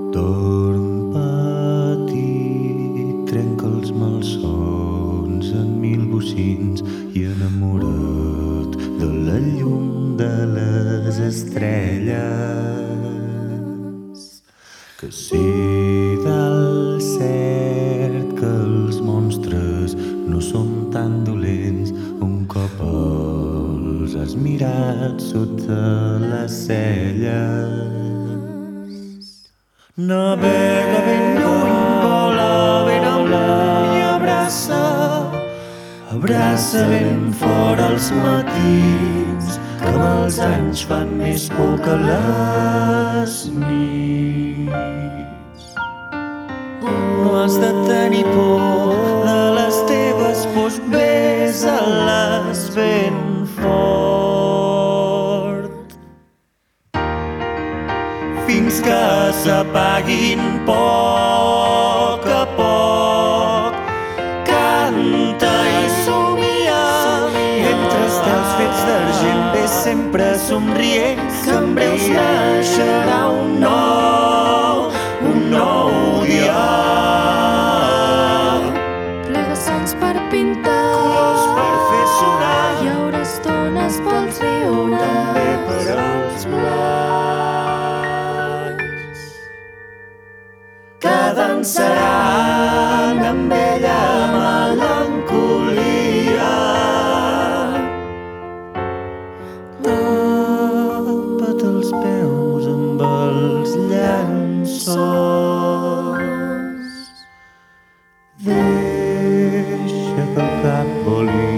Dorm petit, trenca els malsons en mil bocins i enamora't de la llum de les estrelles. Que sé del cert que els monstres no són tan dolents un cop els has mirat sota les celles. Navega ben lluny, vola ben amunt i abraça ben fort els matins, que amb els anys fan més por que les nits. No has de tenir por de les teves pors, besa-les ben fort fins que s'apaguin poc a poc. Canta i somia entre estels fets d'argent, ves sempre somrient, que en breus naixerà un nou dia. Plega sons per pintar, Colors per fer sonar, hi haurà estones pels riure, també per als blancs, que dansaran amb ella melancolia. Tapa't els peus amb els llençols, deixa que el cap voli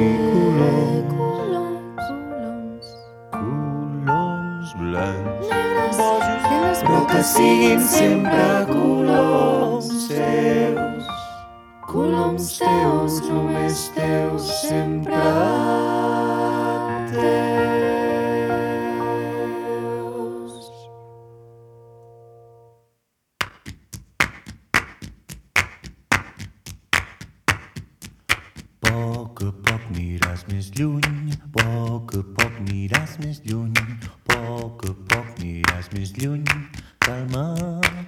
coloms blancs, bojos, però que siguin sempre coloms teus, només teus, sempre teus. A poc aniràs més lluny, a poc aniràs més lluny, a poc aniràs més lluny, calma.